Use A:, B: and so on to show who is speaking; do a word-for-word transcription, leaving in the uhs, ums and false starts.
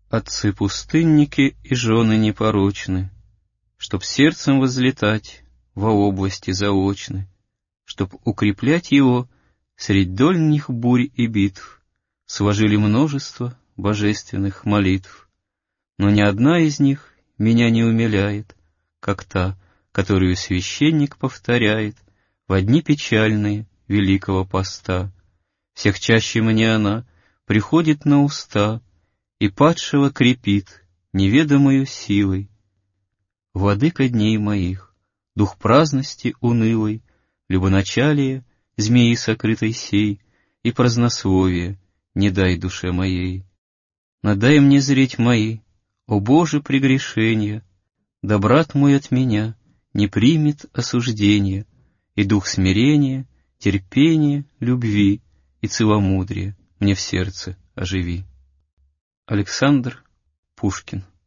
A: Отцы-пустынники и жены непорочны, чтоб сердцем возлетать во области заочны, чтоб укреплять его средь дольних бурь и битв, сложили множество божественных молитв. Но ни одна из них меня не умиляет, как та, которую священник повторяет в дни печальные Великого Поста. Всех чаще мне она приходит на уста и падшего крепит неведомою силой. Владыка дней моих, дух праздности унылой, любоначалие змеи сокрытой сей и празднословие не дай душе моей. Надай мне зреть мои, о Боже, прегрешения, да брат мой от меня не примет осуждения, и дух смирения, терпения, любви и целомудрия мне в сердце оживи. Александр Пушкин.